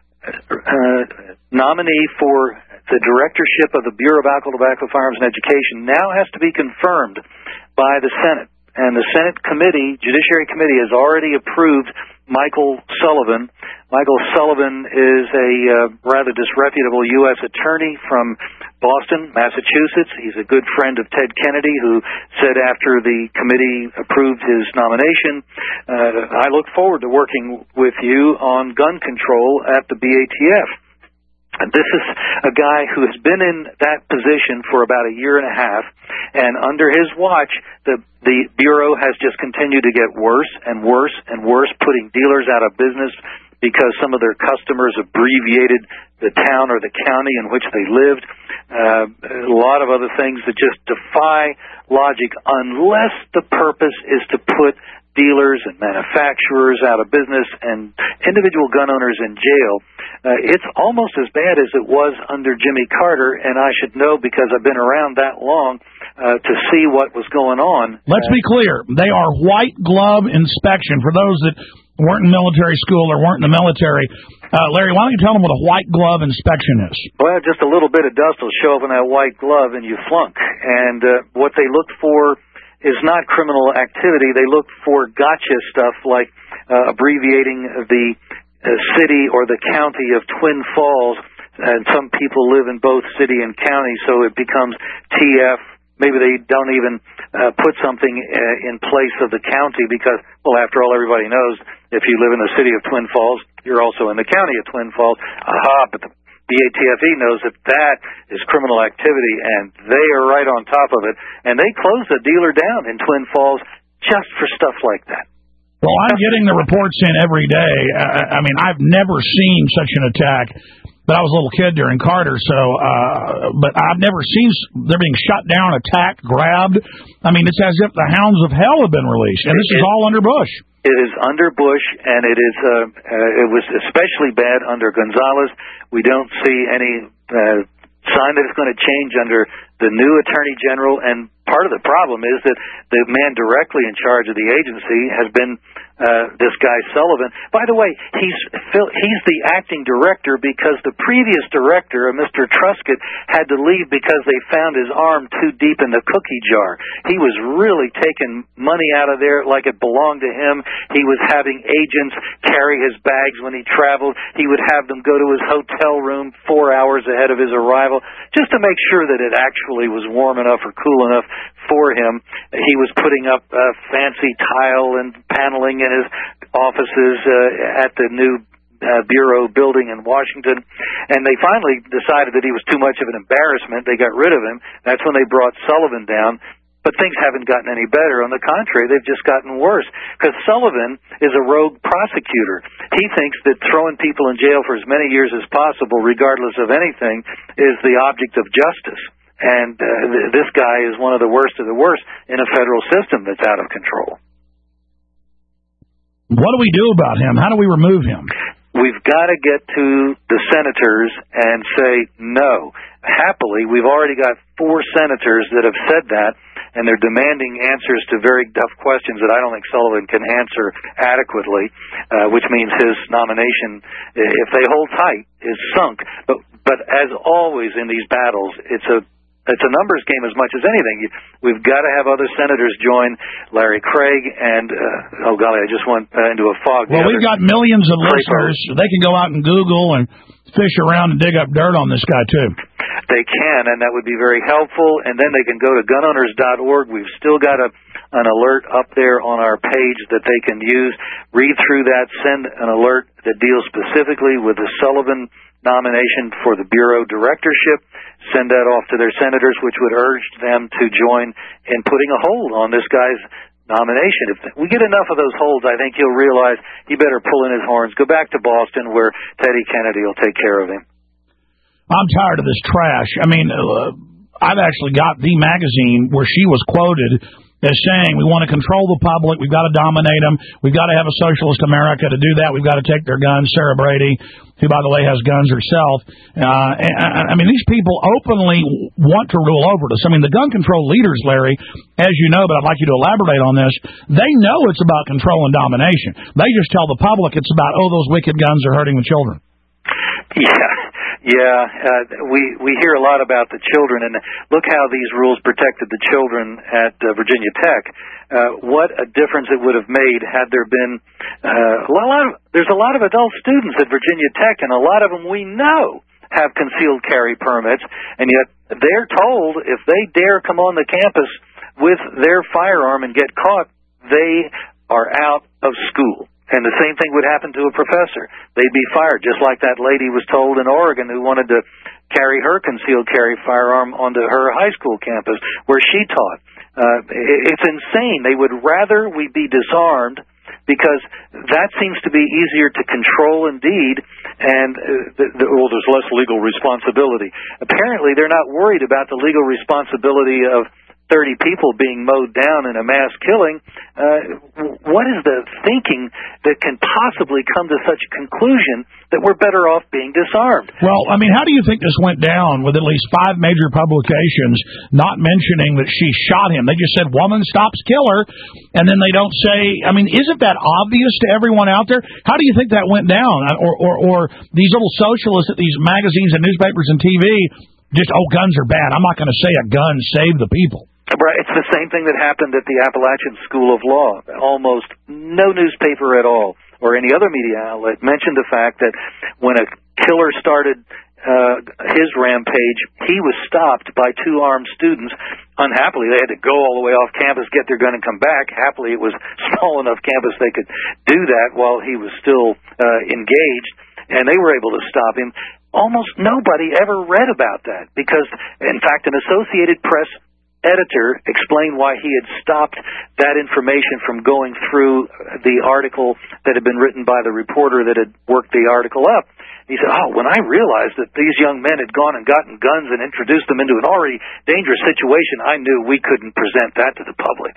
Speaker 14: nominee for the directorship of the Bureau of Alcohol, Tobacco, Firearms, and Education now has to be confirmed by the Senate. And the Senate committee, Judiciary Committee, has already approved Michael Sullivan. Michael Sullivan is a rather disreputable U.S. attorney from Boston, Massachusetts. He's a good friend of Ted Kennedy, who said after the committee approved his nomination, I look forward to working with you on gun control at the BATF. This is a guy who has been in that position for about a year and a half, and under his watch, the Bureau has just continued to get worse and worse and worse, putting dealers out of business because some of their customers abbreviated the town or the county in which they lived. A lot of other things that just defy logic unless the purpose is to put dealers and manufacturers out of business and individual gun owners in jail. It's almost as bad as it was under Jimmy Carter, and I should know because I've been around that long to see what was going on.
Speaker 2: Let's be clear. They are white glove inspection. For those that weren't in military school or weren't in the military, Larry, why don't you tell them what a white glove inspection is?
Speaker 14: Well, just a little bit of dust will show up in that white glove and you flunk. And what they look for is not criminal activity. They look for gotcha stuff like abbreviating the city or the county of Twin Falls, and some people live in both city and county, so it becomes TF. Maybe they don't even put something in place of the county because, well, after all, everybody knows if you live in the city of Twin Falls, you're also in the county of Twin Falls. Aha, but the BATFE knows that that is criminal activity, and they are right on top of it, and they close the dealer down in Twin Falls just for stuff like that.
Speaker 2: Well, I'm getting the reports in every day. I mean, I've never seen such an attack. But I was a little kid during Carter, so but I've never seen they're being shut down, attacked, grabbed. I mean, it's as if the hounds of hell have been released, and this is all under Bush.
Speaker 14: It is under Bush, and it is it was especially bad under Gonzales. We don't see any sign that it's going to change under the new Attorney General, and part of the problem is that the man directly in charge of the agency has been this guy Sullivan. By the way, he's the acting director because the previous director, Mr. Truscott, had to leave because they found his arm too deep in the cookie jar. He was really taking money out of there like it belonged to him. He was having agents carry his bags when he traveled. He would have them go to his hotel room 4 hours ahead of his arrival just to make sure that it actually was warm enough or cool enough for him. He was putting up fancy tile and paneling in his offices at the new Bureau building in Washington, and they finally decided that he was too much of an embarrassment. They got rid of him. That's when they brought Sullivan down. But things haven't gotten any better. On the contrary, they've just gotten worse, because Sullivan is a rogue prosecutor. He thinks that throwing people in jail for as many years as possible, regardless of anything, is the object of justice. And this guy is one of the worst of the worst in a federal system that's out of control.
Speaker 2: What do we do about him? How do we remove him?
Speaker 14: We've got to get to the senators and say no. Happily, we've already got 4 senators that have said that, and they're demanding answers to very tough questions that I don't think Sullivan can answer adequately, which means his nomination, if they hold tight, is sunk. But as always in these battles, it's a numbers game as much as anything. We've got to have other senators join Larry Craig and, oh golly, I just went into a fog.
Speaker 2: Well, we've got millions of listeners. They can go out and Google and fish around and dig up dirt on this guy, too.
Speaker 14: they can, and that would be very helpful. And then they can go to gunowners.org. We've still got an alert up there on our page that they can use. Read through that, send an alert that deals specifically with the Sullivan nomination for the Bureau directorship. Send that off to their senators, which would urge them to join in putting a hold on this guy's nomination. If we get enough of those holds, I think he'll realize he better pull in his horns, go back to Boston where Teddy Kennedy will take care of him.
Speaker 2: I'm tired of this trash. I mean, I've actually got the magazine where she was quoted as saying, we want to control the public, we've got to dominate them, we've got to have a socialist America. To do that, we've got to take their guns. Sarah Brady, who, by the way, has guns herself. I mean, these people openly want to rule over us. I mean, the gun control leaders, Larry, as you know, but I'd like you to elaborate on this, they know it's about control and domination. They just tell the public it's about, those wicked guns are hurting the children.
Speaker 14: We hear a lot about the children, and look how these rules protected the children at Virginia Tech. What a difference it would have made had there been there's a lot of adult students at Virginia Tech, and a lot of them we know have concealed carry permits, and yet they're told if they dare come on the campus with their firearm and get caught, they are out of school. And the same thing would happen to a professor. They'd be fired, just like that lady was told in Oregon who wanted to carry her concealed carry firearm onto her high school campus where she taught. It's insane. They would rather we be disarmed because that seems to be easier to control indeed, and there's less legal responsibility. Apparently they're not worried about the legal responsibility of 30 people being mowed down in a mass killing. What is the thinking that can possibly come to such a conclusion that we're better off being disarmed?
Speaker 2: Well, I mean, how do you think this went down with at least 5 major publications not mentioning that she shot him? They just said, woman stops killer, and then they don't say, I mean, isn't that obvious to everyone out there? How do you think that went down? Or these little socialists at these magazines and newspapers and TV just, guns are bad. I'm not going to say a gun saved the people.
Speaker 14: Right. It's the same thing that happened at the Appalachian School of Law. Almost no newspaper at all or any other media outlet mentioned the fact that when a killer started his rampage, he was stopped by 2 armed students. Unhappily, they had to go all the way off campus, get their gun, and come back. Happily, it was small enough campus they could do that while he was still engaged, and they were able to stop him. Almost nobody ever read about that because, in fact, an Associated Press editor explained why he had stopped that information from going through the article that had been written by the reporter that had worked the article up. He said, when I realized that these young men had gone and gotten guns and introduced them into an already dangerous situation, I knew we couldn't present that to the public.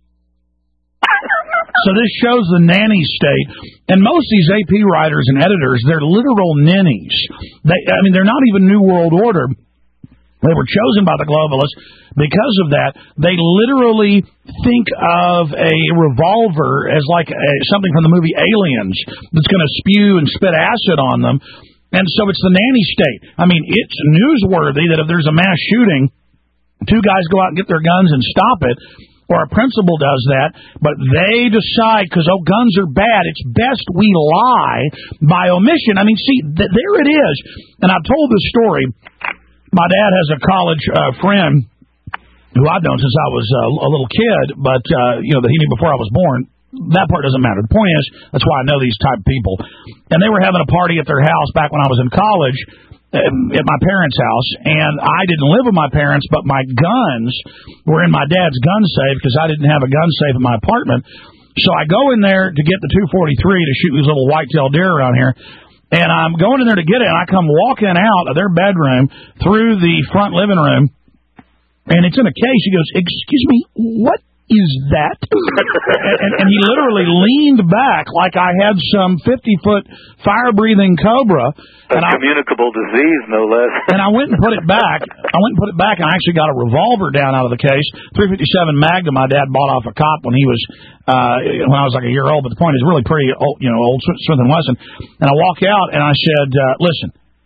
Speaker 2: So this shows the nanny state. And most of these AP writers and editors, they're literal ninnies. They're not even New World Order. They were chosen by the globalists. Because of that, they literally think of a revolver as like something from the movie Aliens that's going to spew and spit acid on them. And so it's the nanny state. I mean, it's newsworthy that if there's a mass shooting, 2 guys go out and get their guns and stop it, or a principal does that, but they decide, because, guns are bad, it's best we lie by omission. I mean, see, there it is. And I've told this story. My dad has a college friend who I've known since I was a little kid, but, that he knew before I was born. That part doesn't matter. The point is, that's why I know these type of people. And they were having a party at their house back when I was in college at my parents' house, and I didn't live with my parents, but my guns were in my dad's gun safe because I didn't have a gun safe in my apartment. So I go in there to get the 243 to shoot these little white-tailed deer around here. And I'm going in there to get it, and I come walking out of their bedroom through the front living room, and it's in a case. He goes, "Excuse me, what is that?" and he literally leaned back like I had some 50-foot fire-breathing cobra.
Speaker 14: A communicable disease, no less.
Speaker 2: And I went and put it back. And I actually got a revolver down out of the case, .357 Magnum my dad bought off a cop when he was when I was like a year old. But the point is really pretty old, old Smith & Wesson. And I walk out and I said, "Listen,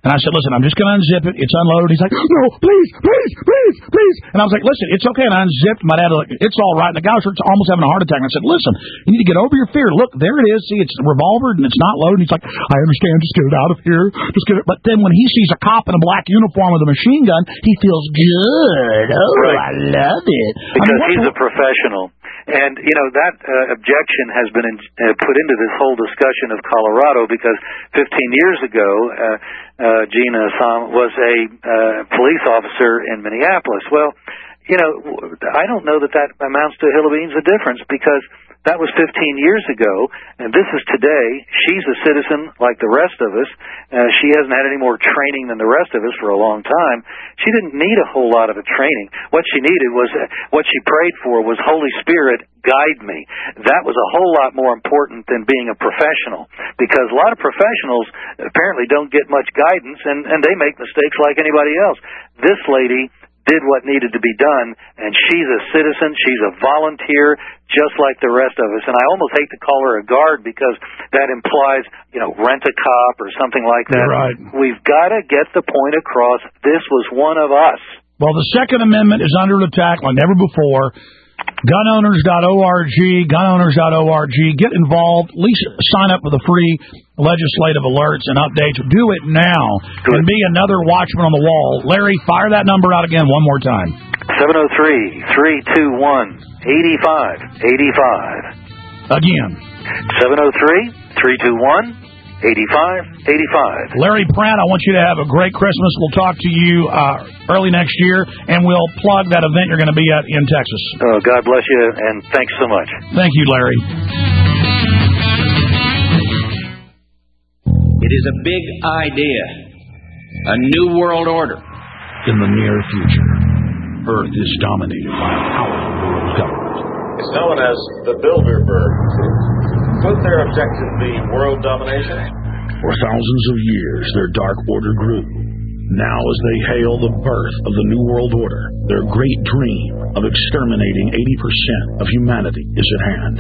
Speaker 2: And I said, listen, I'm just going to unzip it. It's unloaded. He's like, no, please. And I was like, listen, it's okay. And I unzipped. My dad was like, it's all right. And the guy was almost having a heart attack. And I said, listen, you need to get over your fear. Look, there it is. See, it's a revolver and it's not loaded. And he's like, I understand. Just get it out of here. Just get it. But then when he sees a cop in a black uniform with a machine gun, he feels good. Oh, right. I love it.
Speaker 14: Because he's a professional. And, that objection has been put into this whole discussion of Colorado because 15 years ago, Gina Assam was a police officer in Minneapolis. Well, I don't know that amounts to a hill of beans of difference because that was 15 years ago, and this is today. She's a citizen like the rest of us. She hasn't had any more training than the rest of us for a long time. She didn't need a whole lot of a training. What she needed was, what she prayed for was, Holy Spirit, guide me. That was a whole lot more important than being a professional, because a lot of professionals apparently don't get much guidance, and they make mistakes like anybody else. This lady did what needed to be done, and she's a citizen, she's a volunteer, just like the rest of us. And I almost hate to call her a guard because that implies, rent a cop or something like that.
Speaker 2: Right.
Speaker 14: We've got to get the point across. This was one of us.
Speaker 2: Well, the Second Amendment is under attack like never before. Gunowners.org, gunowners.org. Get involved. At least sign up for the free legislative alerts and updates. Do it now. And be another watchman on the wall. Larry, fire that number out again one more time.
Speaker 14: 703-321-8585.
Speaker 2: Again.
Speaker 14: 703-321-8585.
Speaker 2: Larry Pratt, I want you to have a great Christmas. We'll talk to you early next year, and we'll plug that event you're going to be at in Texas.
Speaker 14: Oh, God bless you, and thanks so much.
Speaker 2: Thank you, Larry.
Speaker 5: It is a big idea, a new world order.
Speaker 2: In the near future, Earth is dominated by a powerful world government.
Speaker 10: It's known as the Bilderberg Group. Could their objective be world domination?
Speaker 2: For thousands of years, their dark order grew. Now, as they hail the birth of the New World Order, their great dream of exterminating 80% of humanity is at hand.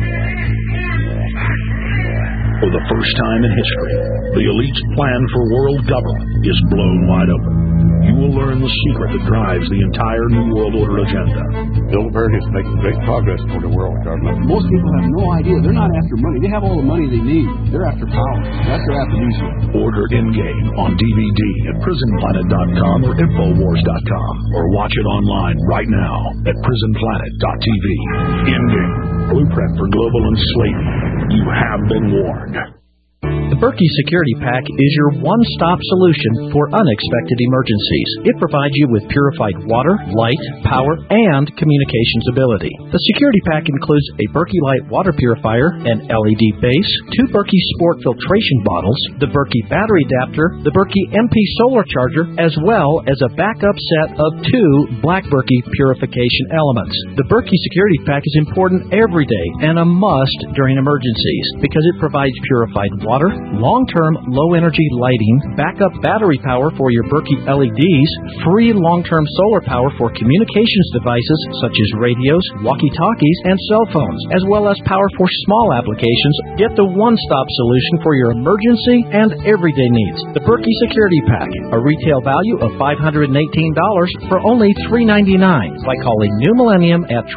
Speaker 2: For the first time in history, the elite's plan for world government is blown wide open. You will learn the secret that drives the entire New World Order agenda.
Speaker 11: Bilderberg is making great progress toward a world government.
Speaker 12: Most people have no idea. They're not after money. They have all the money they need. They're after power. That's their aphrodisiac.
Speaker 2: Order Endgame on DVD at prisonplanet.com or Infowars.com, or watch it online right now at prisonplanet.tv. Endgame, blueprint for global enslavement. You have been warned.
Speaker 22: The Berkey Security Pack is your one-stop solution for unexpected emergencies. It provides you with purified water, light, power, and communications ability. The Security Pack includes a Berkey Light water purifier, an LED base, 2 Berkey Sport filtration bottles, the Berkey battery adapter, the Berkey MP solar charger, as well as a backup set of 2 Black Berkey purification elements. The Berkey Security Pack is important every day and a must during emergencies because it provides purified water, long-term low-energy lighting, backup battery power for your Berkey LEDs, free long-term solar power for communications devices such as radios, walkie-talkies, and cell phones, as well as power for small applications. Get the one-stop solution for your emergency and everyday needs. The Berkey Security Pack, a retail value of $518 for only $399 by calling New Millennium at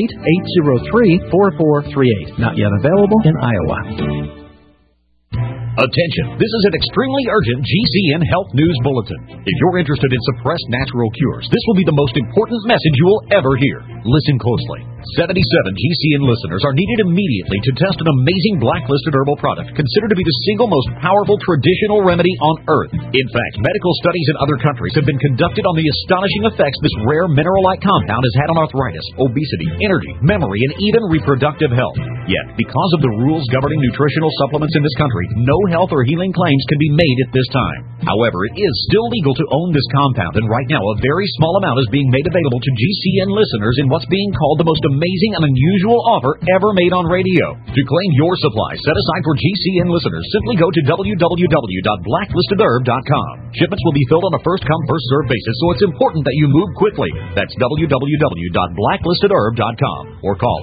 Speaker 22: 888-803-4438. Not yet available in Iowa.
Speaker 3: Attention, this is an extremely urgent GCN Health News Bulletin. If you're interested in suppressed natural cures, this will be the most important message you will ever hear. Listen closely. 77 GCN listeners are needed immediately to test an amazing blacklisted herbal product considered to be the single most powerful traditional remedy on Earth. In fact, medical studies in other countries have been conducted on the astonishing effects this rare mineral-like compound has had on arthritis, obesity, energy, memory, and even reproductive health. Yet, because of the rules governing nutritional supplements in this country, no health or healing claims can be made at this time. However, it is still legal to own this compound, and right now a very small amount is being made available to GCN listeners in what's being called the most amazing and unusual offer ever made on radio. To claim your supply set aside for GCN listeners, simply go to www.blacklistedherb.com. Shipments will be filled on a first-come, first-served basis, so it's important that you move quickly. That's www.blacklistedherb.com or call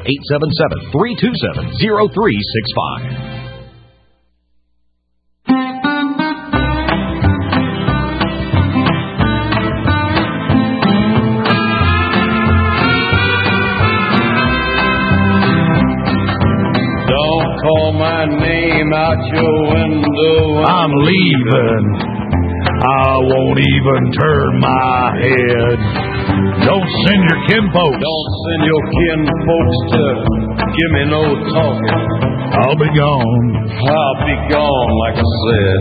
Speaker 3: 877-327-0365.
Speaker 21: call my name out your window.
Speaker 2: I'm leaving. I won't even turn my head. Don't send your kinfolks.
Speaker 21: Don't send your kinfolks to give me no talking.
Speaker 2: I'll be gone.
Speaker 21: I'll be gone, like I said.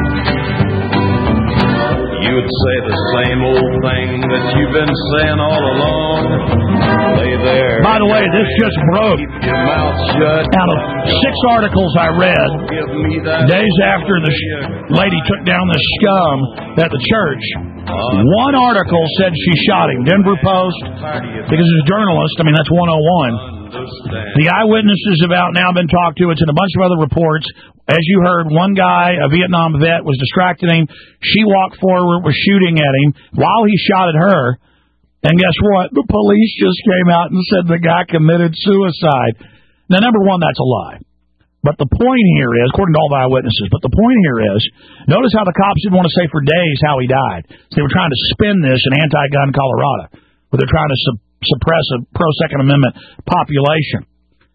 Speaker 21: You'd say the same old thing that you've been saying all along. Lay there.
Speaker 2: By the way, this just broke.
Speaker 21: Keep your mouth shut.
Speaker 2: Out of 6 articles I read, days after the lady took down the scum at the church, one article said she shot him. Denver Post, because he's a journalist. I mean, that's 101. The eyewitnesses have now been talked to. It's in a bunch of other reports. As you heard, one guy, a Vietnam vet, was distracting him. She walked forward, was shooting at him while he shot at her. And guess what? The police just came out and said the guy committed suicide. Now, number one, that's a lie. But the point here is, according to all the eyewitnesses, but the point here is, notice how the cops didn't want to say for days how he died. So they were trying to spin this in anti-gun Colorado, where they're trying to suppress a pro-Second Amendment population.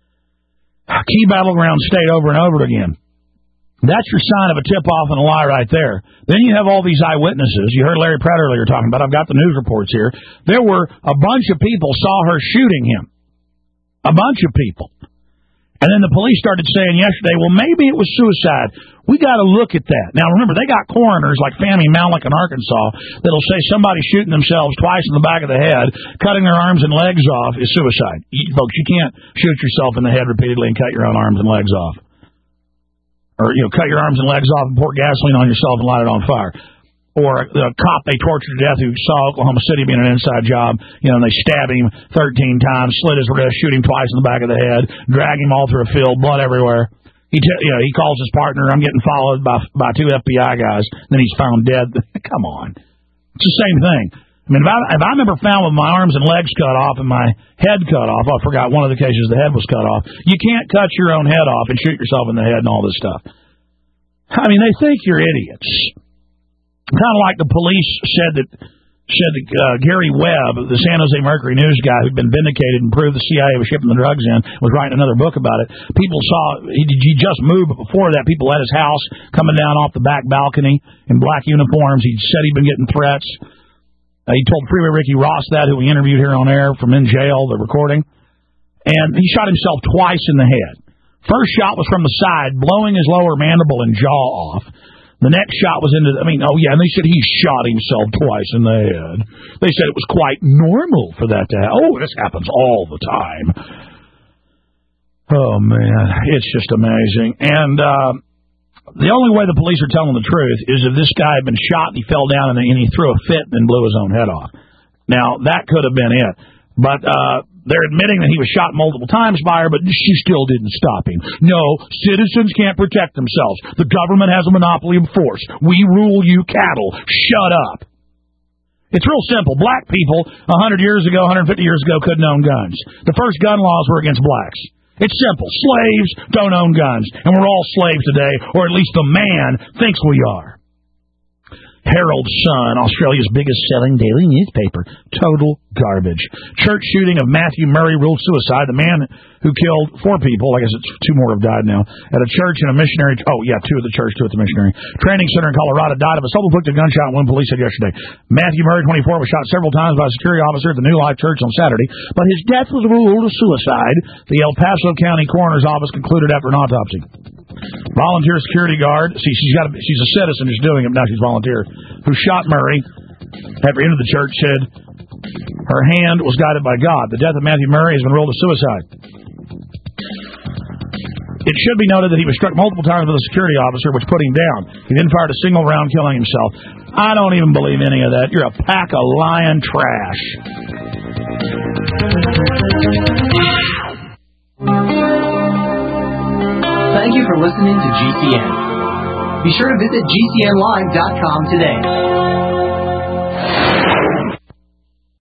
Speaker 2: Key battleground state over and over again. That's your sign of a tip-off and a lie right there. Then you have all these eyewitnesses. You heard Larry Pratt earlier talking about, I've got the news reports here. There were a bunch of people saw her shooting him. A bunch of people. And then the police started saying yesterday, well, maybe it was suicide. We got to look at that. Now, remember, they got coroners like Fannie Malik in Arkansas that'll say somebody shooting themselves twice in the back of the head, cutting their arms and legs off is suicide. Folks, you can't shoot yourself in the head repeatedly and cut your own arms and legs off. Or, cut your arms and legs off and pour gasoline on yourself and light it on fire. Or the cop they tortured to death who saw Oklahoma City being an inside job, and they stabbed him 13 times, slit his wrist, shoot him twice in the back of the head, drag him all through a field, blood everywhere. He calls his partner, I'm getting followed by 2 FBI guys, then he's found dead. Come on. It's the same thing. I mean, if I'm ever found with my arms and legs cut off and my head cut off, I forgot one of the cases the head was cut off, you can't cut your own head off and shoot yourself in the head and all this stuff. I mean, they think you're idiots. Kind of like the police said that Gary Webb, the San Jose Mercury News guy who'd been vindicated and proved the CIA was shipping the drugs in, was writing another book about it. People saw he just moved, but before that, people at his house coming down off the back balcony in black uniforms. He said he'd been getting threats. He told Freeway Ricky Ross that, who we interviewed here on air from in jail, the recording. And he shot himself twice in the head. First shot was from the side, blowing his lower mandible and jaw off. The next shot was and they said he shot himself twice in the head. They said it was quite normal for that to happen. Oh, this happens all the time. Oh, man, it's just amazing. And the only way the police are telling the truth is if this guy had been shot and he fell down and he threw a fit and then blew his own head off. Now, that could have been it. But they're admitting that he was shot multiple times by her, but she still didn't stop him. No, citizens can't protect themselves. The government has a monopoly of force. We rule, you cattle. Shut up. It's real simple. Black people 100 years ago, 150 years ago couldn't own guns. The first gun laws were against blacks. It's simple. Slaves don't own guns. And we're all slaves today, or at least the man thinks we are. Herald Sun, Australia's biggest selling daily newspaper. Total garbage. Church shooting of Matthew Murray ruled suicide. The man who killed 4 people, I guess it's 2 more have died now, at a church and a missionary. 2 at the church, 2 at the missionary training center in Colorado, died of a self-inflicted gunshot wound, police said yesterday. Matthew Murray, 24, was shot several times by a security officer at the New Life Church on Saturday, but his death was ruled a suicide. The El Paso County Coroner's Office concluded after an autopsy. Volunteer security guard. See, she's a citizen who's doing it now. She's volunteer. Who shot Murray after into the church said her hand was guided by God. The death of Matthew Murray has been ruled a suicide. It should be noted that he was struck multiple times with a security officer, which put him down. He then fired a single round, killing himself. I don't even believe any of that. You're a pack of lying trash.
Speaker 6: Thank you for listening to GCN. Be sure to visit GCNlive.com today.